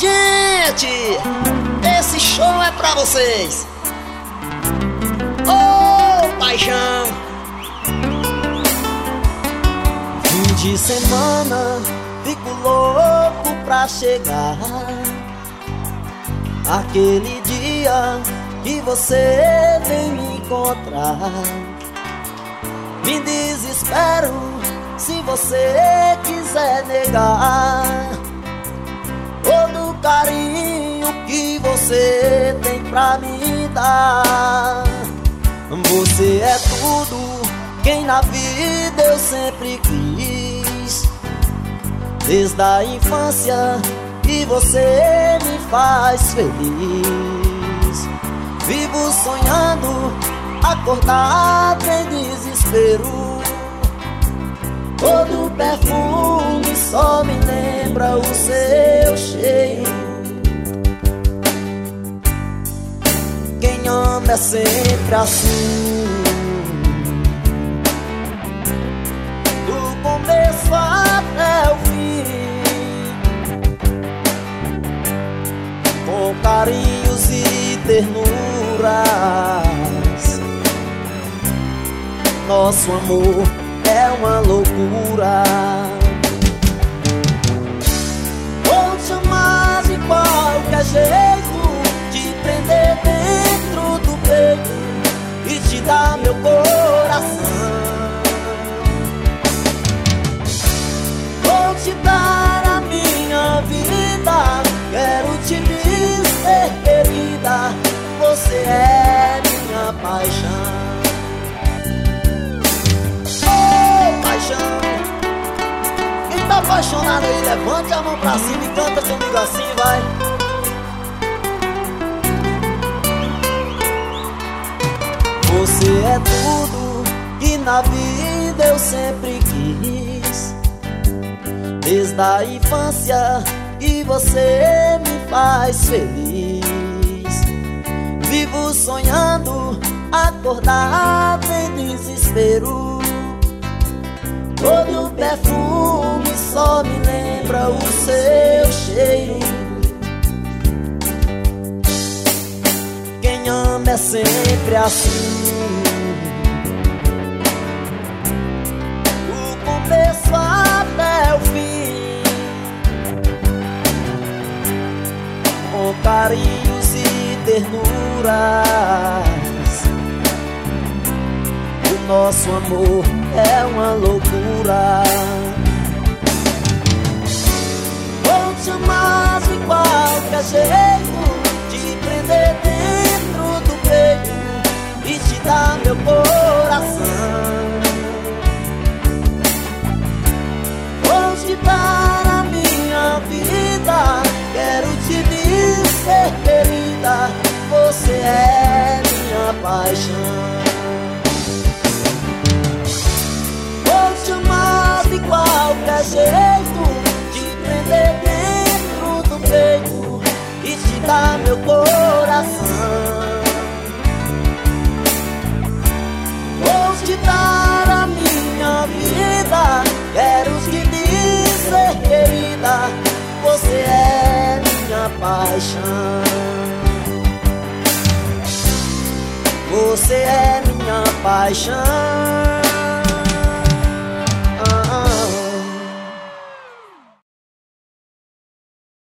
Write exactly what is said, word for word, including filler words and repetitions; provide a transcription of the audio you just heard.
Gente, esse show é pra vocês. Ô, paixão. Fim de semana, fico louco pra chegar aquele dia que você vem me encontrar. Me desespero se você quiser negar todo o carinho que você tem pra me dar. Você é tudo quem na vida eu sempre quis, desde a infância, e você me faz feliz. Vivo sonhando, acordado em desespero. Todo perfume só me lembra o seu cheiro. Quem ama é sempre assim, do começo até o fim, com carinhos e ternuras. Nosso amor é uma loucura. Vou te amar de qualquer jeito, te prender dentro do peito e te dar meu coração. Vou te dar a minha vida, quero te dizer, querida, você é minha paixão. Quem tá apaixonado aí, levante a mão pra cima e canta comigo assim, vai. Você é tudo que na vida eu sempre quis, desde a infância, e você me faz feliz. Vivo sonhando, acordado em desespero. Todo perfume só me lembra o seu cheiro. Quem ama é sempre assim, do começo até o fim, com carinhos e ternuras. O nosso amor é uma loucura. Vou te amar de qualquer jeito, te prender dentro do peito e te dar meu coração. Vou te dar a minha vida, quero te dizer, querida, você é minha paixão. Vou te amar de qualquer jeito, te prender dentro do peito e te dar meu coração. Vou te dar a minha vida, quero te dizer, querida, você é minha paixão. Você é minha paixão.